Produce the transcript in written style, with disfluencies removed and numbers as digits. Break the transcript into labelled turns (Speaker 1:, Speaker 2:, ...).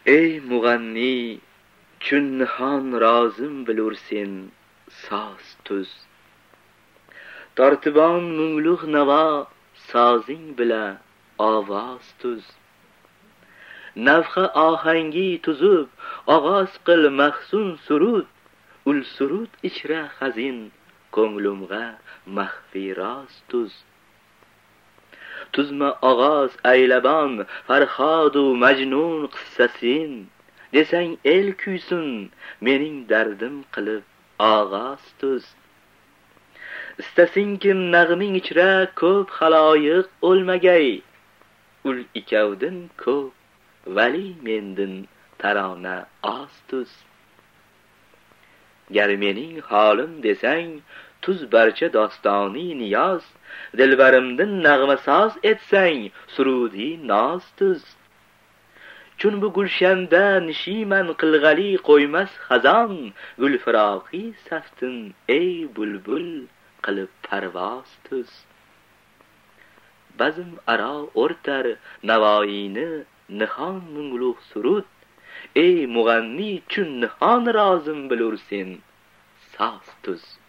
Speaker 1: ey mug'anniy, chun nihon rozim bilursen soz tuz. Tortibon munglug' navo sozing bila ovoz tuz. Nafxa ohangi tuzib og'oz qil mahzun surud, ul surud ichra hazin ko'nglumg'a maxfiy roz tuz. Tuzma og'oz aylabon farhodu majnun qissasin, desang el kuysun mening dardim qilib og'oz tuz. Istasinkim nag'ming ichra ko'p xaloyiq o'lmagay, ul ikavdin ko'p vali mendin tarona oz tuz. Gar mening holim desang tuz barcha dostoni niyoz, dilbarimdin nag'ma soz etsang surudi noz tuz. Chun bu gulshanda nishiman qilg'ali qo'ymas xazon, gulfiroqi saftin ey bulbul qilib parvoz tuz. Bazm aro o'rtar navoiyni nihon munglug' surud, ey mug'anniy chun nihon rozim bilursen soz tuz.